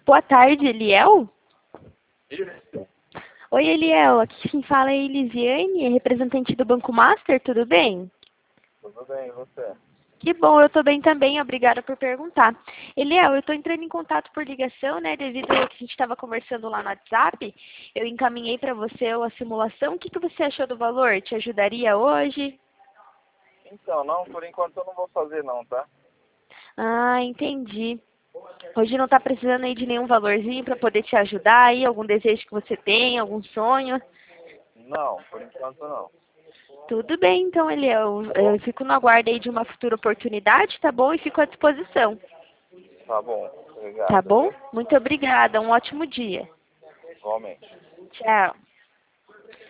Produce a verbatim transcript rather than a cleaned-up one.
Boa tarde, Eliel. Isso. Oi, Eliel. Aqui quem fala é Elisiane, representante do Banco Master, tudo bem? Tudo bem, e você? Que bom, eu estou bem também, obrigada por perguntar. Eliel, eu estou entrando em contato por ligação, né, devido ao que a gente estava conversando lá no WhatsApp. Eu encaminhei para você a simulação. O que, que você achou do valor? Te ajudaria hoje? Então, não, por enquanto eu não vou fazer não, tá? Ah, entendi. Hoje não está precisando aí de nenhum valorzinho para poder te ajudar aí? Algum desejo que você tem, algum sonho? Não, por enquanto não. Tudo bem, então, Eliel. Tá bom? Eu fico no aguardo aí de uma futura oportunidade, tá bom? E fico à disposição. Tá bom, Tá obrigado, bom? viu? Muito obrigada. Um ótimo dia. Igualmente. Tchau.